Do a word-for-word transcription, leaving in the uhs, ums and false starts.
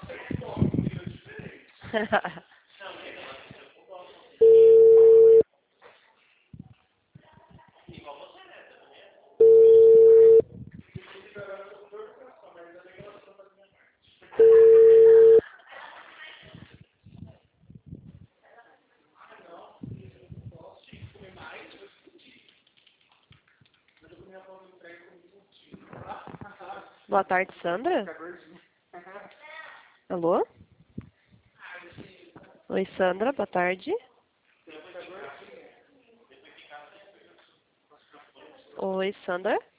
Boa tarde, Sandra. Alô? Oi, Sandra, boa tarde. Oi, Sandra.